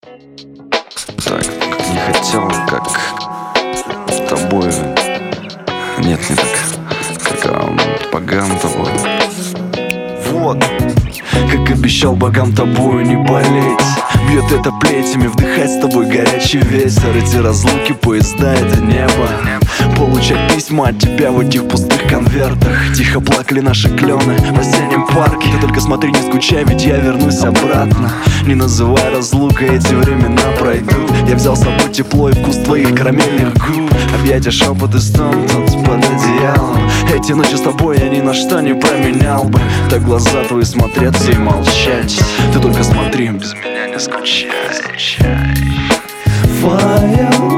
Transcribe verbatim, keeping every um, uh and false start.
Так, не хотел, как с тобой. Нет, не так. Как а, богам тобой. Вот, как обещал богам тобою не болеть. Бьет это плетями, вдыхать с тобой горячий ветер. Эти разлуки, поезда, это небо. Получать письма от тебя в этих пустых конвертах. Тихо плакали наши клены в осеннем парке. Ты только смотри, не скучай, ведь я вернусь обратно. Не называй разлукой, эти времена пройдут. Я взял с собой тепло и вкус твоих карамельных губ. Объятия, шепот и стон тут под одеялом. Эти ночи с тобой я ни на что не променял бы. Так глаза твои смотреться и молчать. Ты только смотри, без меня не скучай. Файл